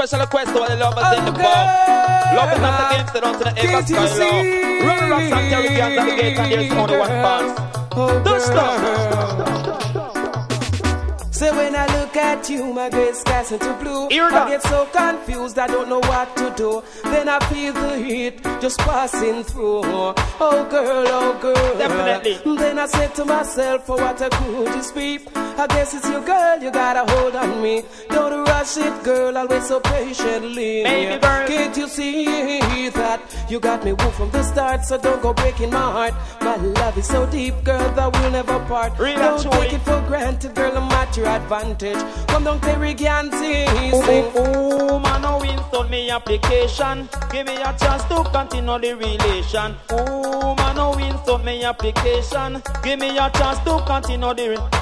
special request to all the lovers in the pub. Love is not against it, unto the ever sky love. Run rocks and Caribbeans at the gate and there's only one pass. Don't stop. So when I look at you, my gray skies into blue. I get so confused, I don't know what to do. Then I feel the heat just passing through. Oh girl, definitely. Then I said to myself, oh what a gorgeous peep. I guess it's your girl, you got a hold on me. Don't rush it, girl, I'll wait so patiently. Baby girl, can't you see that you got me woo from the start? So don't go breaking my heart. My love is so deep, girl, that we'll never part. Don't take it for granted, girl, I'm at your advantage. Come down, Caribbean, oh, man, no install me application. Give me a chance to continue the relation. Oh, man, no install me application. Give me a chance to continue the